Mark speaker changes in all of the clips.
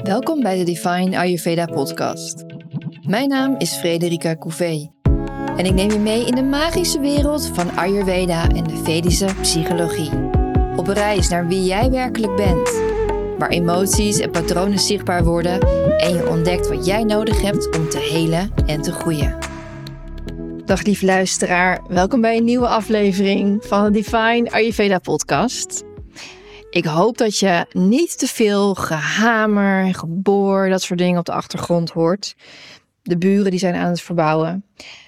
Speaker 1: Welkom bij de Divine Ayurveda podcast. Mijn naam is Frederica Couvé en ik neem je mee in de magische wereld van Ayurveda en de Vedische psychologie. Op reis naar wie jij werkelijk bent, waar emoties en patronen zichtbaar worden en je ontdekt wat jij nodig hebt om te helen en te groeien. Dag lief luisteraar, welkom bij een nieuwe aflevering van de Divine Ayurveda podcast. Ik hoop dat je niet te veel gehamer, geboor, dat soort dingen op de achtergrond hoort. De buren die zijn aan het verbouwen.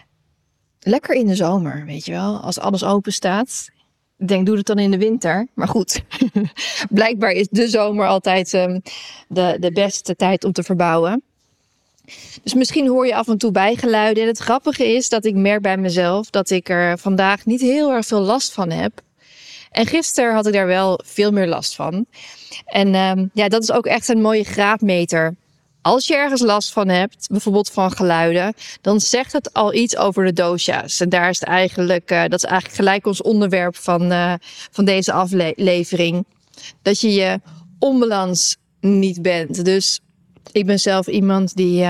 Speaker 1: Lekker in de zomer, weet je wel, als alles open staat. Ik denk, doe het dan in de winter. Maar goed, blijkbaar is de zomer altijd de beste tijd om te verbouwen. Dus misschien hoor je af en toe bijgeluiden. En het grappige is dat ik merk bij mezelf dat ik er vandaag niet heel erg veel last van heb. En gisteren had ik daar wel veel meer last van. En dat is ook echt een mooie graadmeter. Als je ergens last van hebt, bijvoorbeeld van geluiden, dan zegt het al iets over de dosha's. En daar is het eigenlijk, dat is eigenlijk gelijk ons onderwerp van deze aflevering. Dat je je onbalans niet bent. Dus ik ben zelf iemand die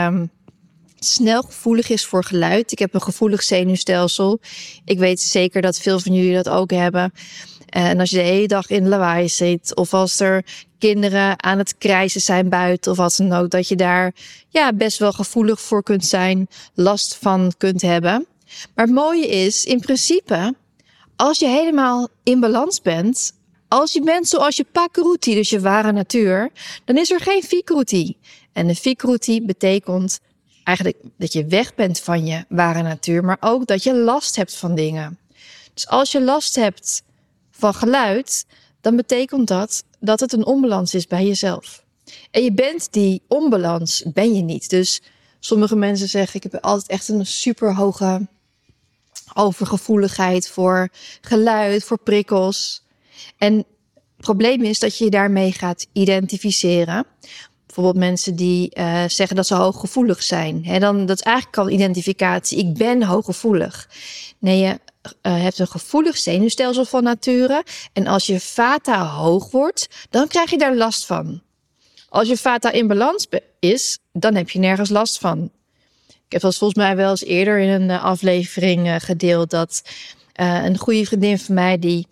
Speaker 1: snel gevoelig is voor geluid. Ik heb een gevoelig zenuwstelsel. Ik weet zeker dat veel van jullie dat ook hebben. En als je de hele dag in lawaai zit, of als er kinderen aan het krijsen zijn buiten, of wat dan ook, dat je daar best wel gevoelig voor kunt zijn, last van kunt hebben. Maar het mooie is, in principe, als je helemaal in balans bent, als je bent zoals je Prakruti, dus je ware natuur, dan is er geen Vikruti. En de Vikruti betekent eigenlijk dat je weg bent van je ware natuur, maar ook dat je last hebt van dingen. Dus als je last hebt van geluid, dan betekent dat het een onbalans is bij jezelf. En je bent die onbalans, ben je niet. Dus sommige mensen zeggen, ik heb altijd echt een super hoge overgevoeligheid voor geluid, voor prikkels. En het probleem is dat je je daarmee gaat identificeren. Bijvoorbeeld mensen die zeggen dat ze hooggevoelig zijn. Dat is eigenlijk al identificatie. Ik ben hooggevoelig. Nee, je hebt een gevoelig zenuwstelsel van nature. En als je vata hoog wordt, dan krijg je daar last van. Als je vata in balans is, dan heb je nergens last van. Ik heb dat volgens mij wel eens eerder in een aflevering gedeeld, dat een goede vriendin van mij die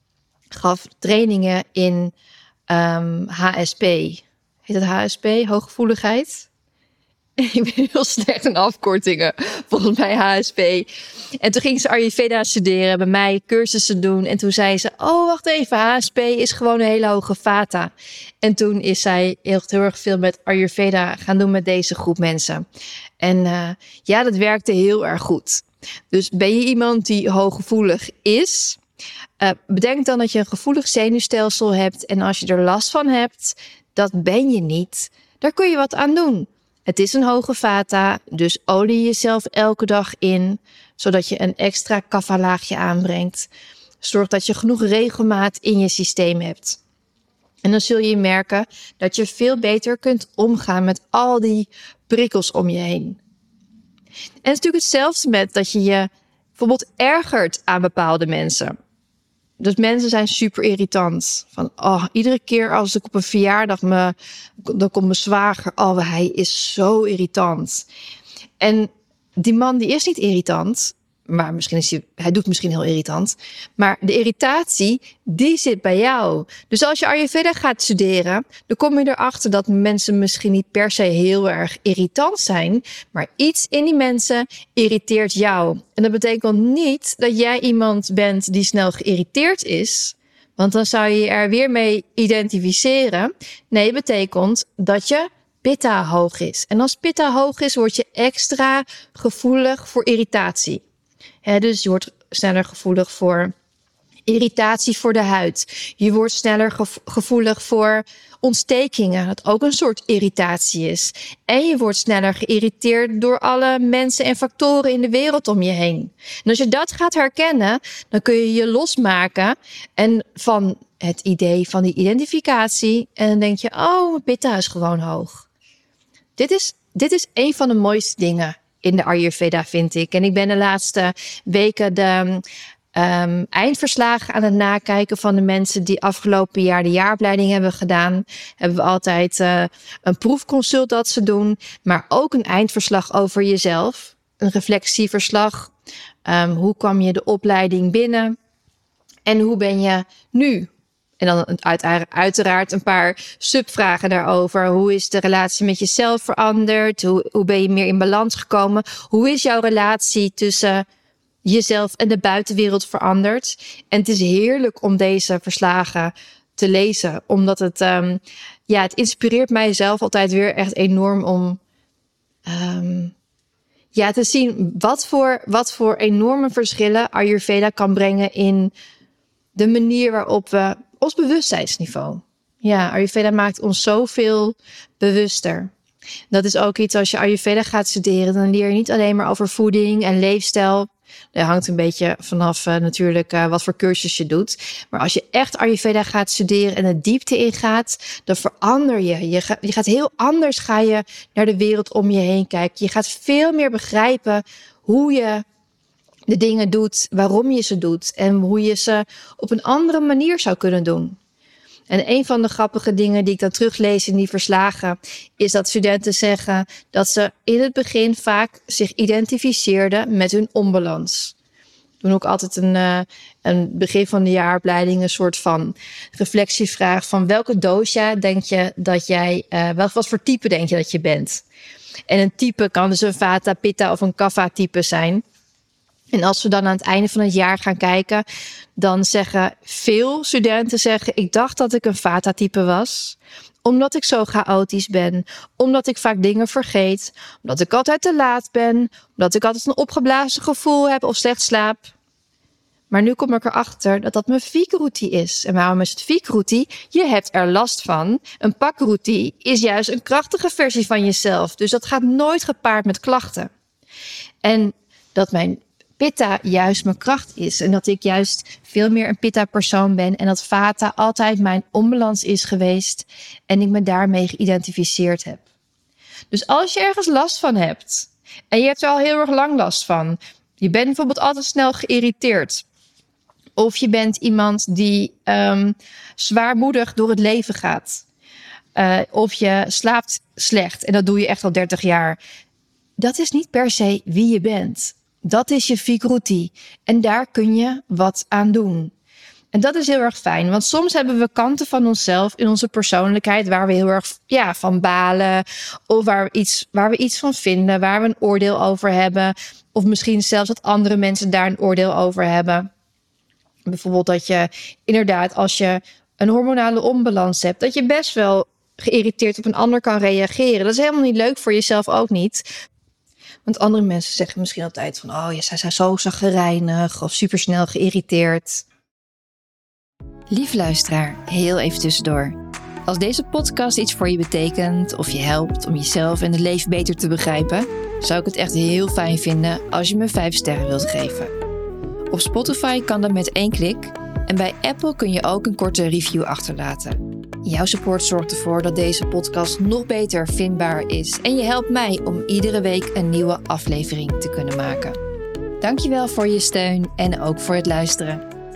Speaker 1: gaf trainingen in HSP. Heet dat HSP? Hooggevoeligheid? Ik ben heel slecht in afkortingen, volgens mij HSP. En toen ging ze Ayurveda studeren, bij mij cursussen doen. En toen zei ze, oh wacht even, HSP is gewoon een hele hoge vata. En toen is zij heel erg veel met Ayurveda gaan doen met deze groep mensen. En dat werkte heel erg goed. Dus ben je iemand die hooggevoelig is, bedenk dan dat je een gevoelig zenuwstelsel hebt. En als je er last van hebt, dat ben je niet. Daar kun je wat aan doen. Het is een hoge vata, dus olie jezelf elke dag in, zodat je een extra kapha-laagje aanbrengt. Zorg dat je genoeg regelmaat in je systeem hebt. En dan zul je merken dat je veel beter kunt omgaan met al die prikkels om je heen. En het is natuurlijk hetzelfde met dat je je bijvoorbeeld ergert aan bepaalde mensen. Dus mensen zijn super irritant. Iedere keer als ik op een verjaardag dan komt mijn zwager. Hij is zo irritant. En die man die is niet irritant. Maar misschien hij doet misschien heel irritant. Maar de irritatie, die zit bij jou. Dus als je Ayurveda gaat studeren, dan kom je erachter dat mensen misschien niet per se heel erg irritant zijn. Maar iets in die mensen irriteert jou. En dat betekent niet dat jij iemand bent die snel geïrriteerd is. Want dan zou je je er weer mee identificeren. Nee, het betekent dat je pitta hoog is. En als pitta hoog is, word je extra gevoelig voor irritatie. Dus je wordt sneller gevoelig voor irritatie voor de huid. Je wordt sneller gevoelig voor ontstekingen, dat ook een soort irritatie is. En je wordt sneller geïrriteerd door alle mensen en factoren in de wereld om je heen. En als je dat gaat herkennen, dan kun je je losmaken en van het idee van die identificatie. En dan denk je, mijn pitta is gewoon hoog. Dit is een van de mooiste dingen in de Ayurveda, vind ik. En ik ben de laatste weken de eindverslagen aan het nakijken van de mensen die afgelopen jaar de jaaropleiding hebben gedaan. Hebben we altijd een proefconsult dat ze doen, maar ook een eindverslag over jezelf. Een reflectieverslag. Hoe kwam je de opleiding binnen? En hoe ben je nu? En dan uiteraard een paar subvragen daarover. Hoe is de relatie met jezelf veranderd? Hoe ben je meer in balans gekomen? Hoe is jouw relatie tussen jezelf en de buitenwereld veranderd? En het is heerlijk om deze verslagen te lezen. Omdat het, het inspireert mijzelf altijd weer echt enorm om te zien wat voor enorme verschillen Ayurveda kan brengen in de manier waarop we ons bewustzijnsniveau. Ja, Ayurveda maakt ons zoveel bewuster. Dat is ook iets als je Ayurveda gaat studeren, dan leer je niet alleen maar over voeding en leefstijl. Dat hangt een beetje vanaf natuurlijk wat voor cursus je doet. Maar als je echt Ayurveda gaat studeren en de diepte ingaat, dan verander je. Je gaat heel anders naar de wereld om je heen kijken. Je gaat veel meer begrijpen hoe je de dingen doet, waarom je ze doet en hoe je ze op een andere manier zou kunnen doen. En een van de grappige dingen die ik dan teruglees in die verslagen is dat studenten zeggen dat ze in het begin vaak zich identificeerden met hun onbalans. We doen ook altijd een begin van de jaaropleiding een soort van reflectievraag van welke dosha denk je dat jij, wat voor type denk je dat je bent? En een type kan dus een Vata, Pitta of een Kapha type zijn. En als we dan aan het einde van het jaar gaan kijken, dan zeggen veel studenten, ik dacht dat ik een Vata-type was. Omdat ik zo chaotisch ben. Omdat ik vaak dingen vergeet. Omdat ik altijd te laat ben. Omdat ik altijd een opgeblazen gevoel heb of slecht slaap. Maar nu kom ik erachter dat dat mijn Vikruti is. En waarom is het Vikruti? Je hebt er last van. Een Pakruti is juist een krachtige versie van jezelf. Dus dat gaat nooit gepaard met klachten. En dat mijn Pitta juist mijn kracht is. En dat ik juist veel meer een Pitta-persoon ben. En dat Vata altijd mijn onbalans is geweest. En ik me daarmee geïdentificeerd heb. Dus als je ergens last van hebt. En je hebt er al heel erg lang last van. Je bent bijvoorbeeld altijd snel geïrriteerd. Of je bent iemand die zwaarmoedig door het leven gaat. Of je slaapt slecht. En dat doe je echt al 30 jaar. Dat is niet per se wie je bent. Dat is je Vikruti. En daar kun je wat aan doen. En dat is heel erg fijn. Want soms hebben we kanten van onszelf in onze persoonlijkheid waar we heel erg van balen. Of waar we iets van vinden. Waar we een oordeel over hebben. Of misschien zelfs dat andere mensen daar een oordeel over hebben. Bijvoorbeeld dat je inderdaad als je een hormonale onbalans hebt. Dat je best wel geïrriteerd op een ander kan reageren. Dat is helemaal niet leuk voor jezelf ook niet. Want andere mensen zeggen misschien altijd van zij zijn zo chagrijnig of supersnel geïrriteerd.
Speaker 2: Lief luisteraar, heel even tussendoor. Als deze podcast iets voor je betekent of je helpt om jezelf en het leven beter te begrijpen, zou ik het echt heel fijn vinden als je me 5 sterren wilt geven. Op Spotify kan dat met 1 klik en bij Apple kun je ook een korte review achterlaten. Jouw support zorgt ervoor dat deze podcast nog beter vindbaar is en je helpt mij om iedere week een nieuwe aflevering te kunnen maken. Dankjewel voor je steun en ook voor het luisteren.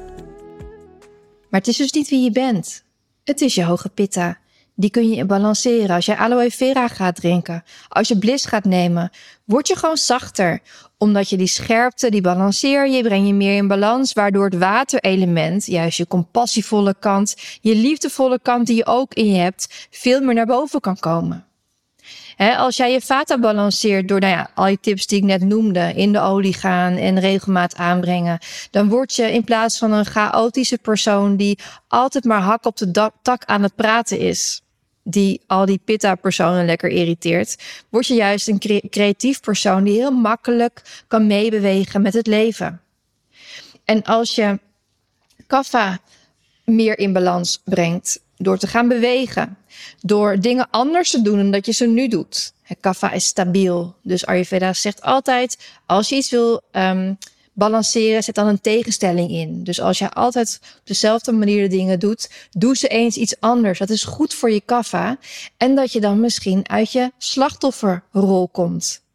Speaker 1: Maar het is dus niet wie je bent. Het is je hoge Pitta. Die kun je balanceren als je aloe vera gaat drinken. Als je bliss gaat nemen, word je gewoon zachter. Omdat je die scherpte, die balanceer je, breng je meer in balans. Waardoor het waterelement, juist je compassievolle kant, je liefdevolle kant die je ook in je hebt, veel meer naar boven kan komen. Als jij je Vata balanceert door al die tips die ik net noemde, in de olie gaan en regelmaat aanbrengen, dan word je in plaats van een chaotische persoon die altijd maar hak op de tak aan het praten is, die al die Pitta-personen lekker irriteert, word je juist een creatief persoon die heel makkelijk kan meebewegen met het leven. En als je Kapha meer in balans brengt door te gaan bewegen, door dingen anders te doen dan dat je ze nu doet. Kapha is stabiel, dus Ayurveda zegt altijd, als je iets wil balanceren, zet dan een tegenstelling in. Dus als je altijd op dezelfde manier de dingen doet, doe ze eens iets anders. Dat is goed voor je Kapha. En dat je dan misschien uit je slachtofferrol komt.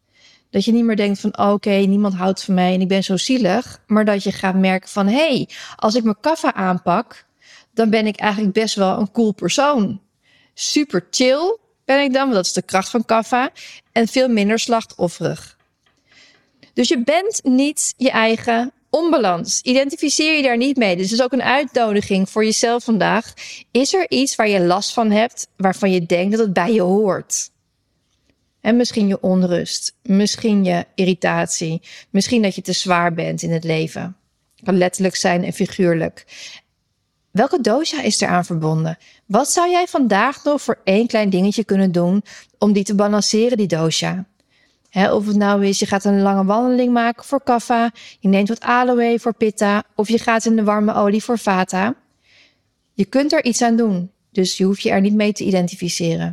Speaker 1: Dat je niet meer denkt van oké, niemand houdt van mij en ik ben zo zielig. Maar dat je gaat merken van als ik mijn kaffa aanpak, dan ben ik eigenlijk best wel een cool persoon. Super chill ben ik dan, want dat is de kracht van kaffa. En veel minder slachtofferig. Dus je bent niet je eigen onbalans. Identificeer je daar niet mee. Dus het is ook een uitnodiging voor jezelf vandaag. Is er iets waar je last van hebt, waarvan je denkt dat het bij je hoort? En misschien je onrust, misschien je irritatie, misschien dat je te zwaar bent in het leven. Het kan letterlijk zijn en figuurlijk. Welke dosha is eraan verbonden? Wat zou jij vandaag nog voor 1 klein dingetje kunnen doen om die te balanceren, die dosha? Of het nou is, je gaat een lange wandeling maken voor kapha, je neemt wat aloe voor pitta, of je gaat in de warme olie voor vata. Je kunt er iets aan doen, dus je hoeft je er niet mee te identificeren.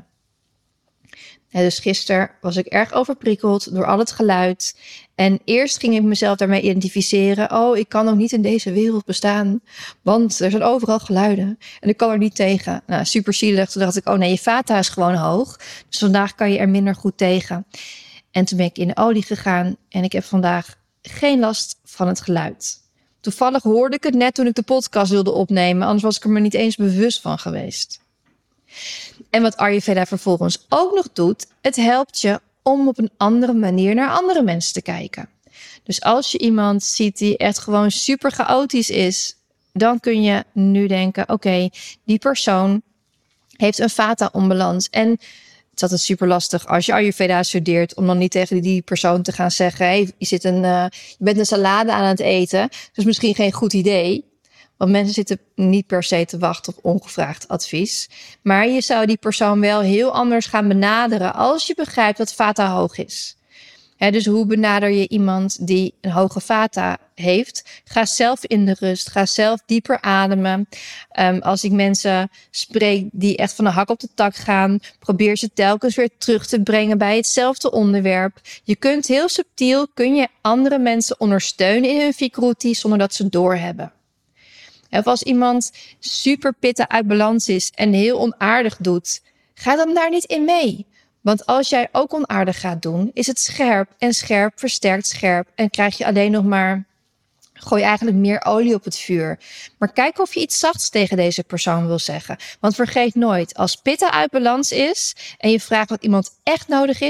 Speaker 1: Dus gisteren was ik erg overprikkeld door al het geluid. En eerst ging ik mezelf daarmee identificeren. Ik kan ook niet in deze wereld bestaan, want er zijn overal geluiden. En ik kan er niet tegen. Nou, super zielig. Toen dacht ik, nee, je vata is gewoon hoog. Dus vandaag kan je er minder goed tegen. En toen ben ik in de olie gegaan en ik heb vandaag geen last van het geluid. Toevallig hoorde ik het net toen ik de podcast wilde opnemen, anders was ik er me niet eens bewust van geweest. En wat Ayurveda vervolgens ook nog doet, het helpt je om op een andere manier naar andere mensen te kijken. Dus als je iemand ziet die echt gewoon super chaotisch is, dan kun je nu denken, oké, die persoon heeft een vata-onbalans. En het is altijd super lastig als je Ayurveda studeert om dan niet tegen die persoon te gaan zeggen, je bent een salade aan het eten, dus misschien geen goed idee. Want mensen zitten niet per se te wachten op ongevraagd advies. Maar je zou die persoon wel heel anders gaan benaderen als je begrijpt dat vata hoog is. Dus hoe benader je iemand die een hoge vata heeft? Ga zelf in de rust. Ga zelf dieper ademen. Als ik mensen spreek die echt van de hak op de tak gaan, probeer ze telkens weer terug te brengen bij hetzelfde onderwerp. Je kunt heel subtiel, andere mensen ondersteunen in hun vikruti zonder dat ze het doorhebben. Of als iemand super pitta uit balans is en heel onaardig doet, ga dan daar niet in mee. Want als jij ook onaardig gaat doen, is het scherp en scherp versterkt scherp. En krijg je alleen nog maar, gooi eigenlijk meer olie op het vuur. Maar kijk of je iets zachts tegen deze persoon wil zeggen. Want vergeet nooit, als pitta uit balans is en je vraagt wat iemand echt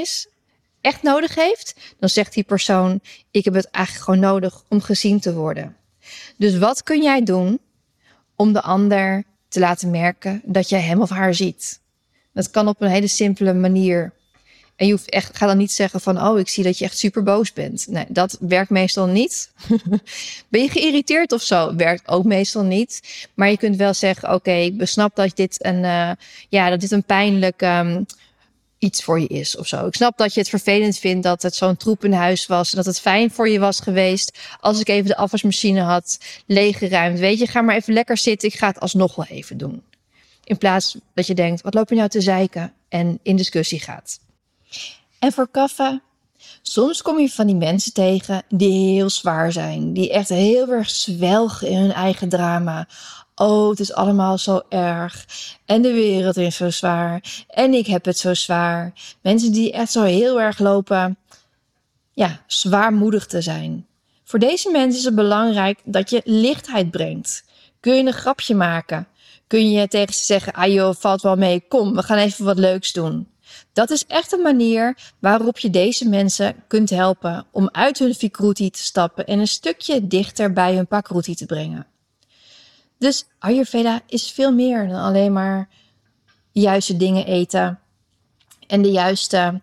Speaker 1: nodig heeft, dan zegt die persoon, ik heb het eigenlijk gewoon nodig om gezien te worden. Dus wat kun jij doen om de ander te laten merken dat jij hem of haar ziet? Dat kan op een hele simpele manier. En je hoeft echt, ga dan niet zeggen van, ik zie dat je echt super boos bent. Nee, dat werkt meestal niet. Ben je geïrriteerd of zo? Werkt ook meestal niet. Maar je kunt wel zeggen, ik besnap dat dit een pijnlijk iets voor je is of zo. Ik snap dat je het vervelend vindt dat het zo'n troep in huis was. En dat het fijn voor je was geweest als ik even de afwasmachine had leeggeruimd. Weet je, ga maar even lekker zitten. Ik ga het alsnog wel even doen. In plaats dat je denkt, wat loop je nou te zeiken? En in discussie gaat. En voor kapha, soms kom je van die mensen tegen die heel zwaar zijn. Die echt heel erg zwelgen in hun eigen drama. Het is allemaal zo erg. En de wereld is zo zwaar. En ik heb het zo zwaar. Mensen die echt zo heel erg lopen, zwaarmoedig te zijn. Voor deze mensen is het belangrijk dat je lichtheid brengt. Kun je een grapje maken? Kun je tegen ze zeggen, joh, valt wel mee. Kom, we gaan even wat leuks doen. Dat is echt een manier waarop je deze mensen kunt helpen om uit hun vikruti te stappen en een stukje dichter bij hun pakruti te brengen. Dus Ayurveda is veel meer dan alleen maar de juiste dingen eten en de juiste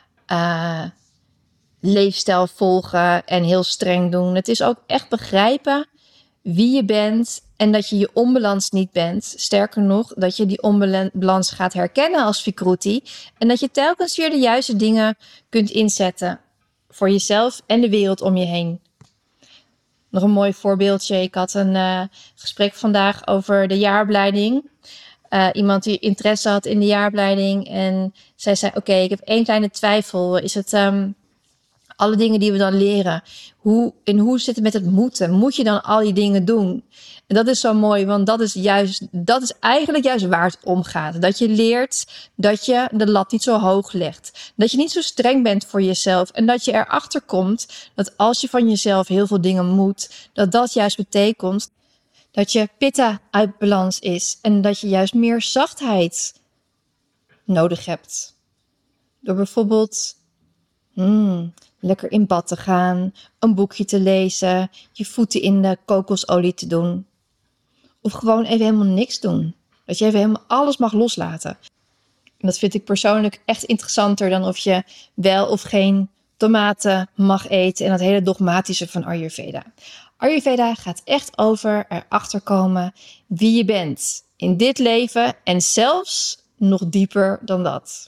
Speaker 1: leefstijl volgen en heel streng doen. Het is ook echt begrijpen wie je bent en dat je je onbalans niet bent. Sterker nog, dat je die onbalans gaat herkennen als vikruti en dat je telkens weer de juiste dingen kunt inzetten voor jezelf en de wereld om je heen. Nog een mooi voorbeeldje. Ik had een gesprek vandaag over de jaaropleiding. Iemand die interesse had in de jaaropleiding. En zij zei, ik heb 1 kleine twijfel. Is het alle dingen die we dan leren. Hoe zit het met het moeten? Moet je dan al die dingen doen? En dat is zo mooi, want dat is eigenlijk juist waar het om gaat. Dat je leert dat je de lat niet zo hoog legt. Dat je niet zo streng bent voor jezelf. En dat je erachter komt dat als je van jezelf heel veel dingen moet, dat juist betekent dat je pitta uit balans is. En dat je juist meer zachtheid nodig hebt. Door bijvoorbeeld lekker in bad te gaan, een boekje te lezen, je voeten in de kokosolie te doen. Of gewoon even helemaal niks doen. Dat je even helemaal alles mag loslaten. En dat vind ik persoonlijk echt interessanter dan of je wel of geen tomaten mag eten en dat hele dogmatische van Ayurveda. Ayurveda gaat echt over erachter komen wie je bent in dit leven en zelfs nog dieper dan dat.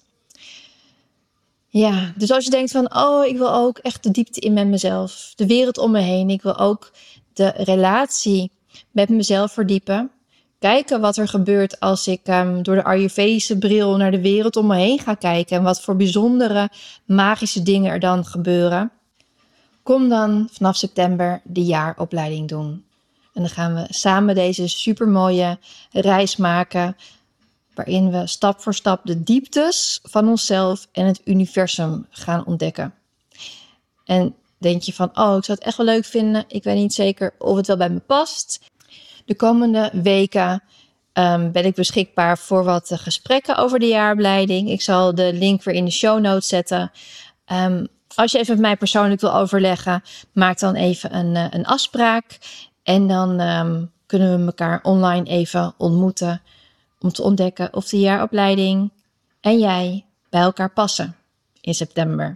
Speaker 1: Ja, dus als je denkt van, ik wil ook echt de diepte in met mezelf, de wereld om me heen. Ik wil ook de relatie met mezelf verdiepen. Kijken wat er gebeurt als ik door de Ayurvedische bril naar de wereld om me heen ga kijken. En wat voor bijzondere, magische dingen er dan gebeuren. Kom dan vanaf september de jaaropleiding doen. En dan gaan we samen deze supermooie reis maken, waarin we stap voor stap de dieptes van onszelf en het universum gaan ontdekken. En denk je van, ik zou het echt wel leuk vinden. Ik weet niet zeker of het wel bij me past. De komende weken ben ik beschikbaar voor wat gesprekken over de jaaropleiding. Ik zal de link weer in de show notes zetten. Als je even met mij persoonlijk wil overleggen, maak dan even een afspraak. En dan kunnen we elkaar online even ontmoeten om te ontdekken of de jaaropleiding en jij bij elkaar passen in september.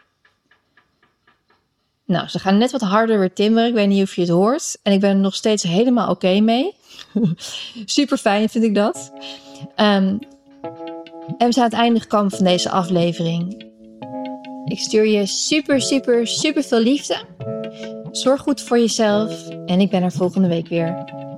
Speaker 1: Nou, ze gaan net wat harder weer timmeren. Ik weet niet of je het hoort. En ik ben er nog steeds helemaal oké mee. Super fijn vind ik dat. En we zijn aan het einde gekomen van deze aflevering. Ik stuur je super veel liefde. Zorg goed voor jezelf. En ik ben er volgende week weer.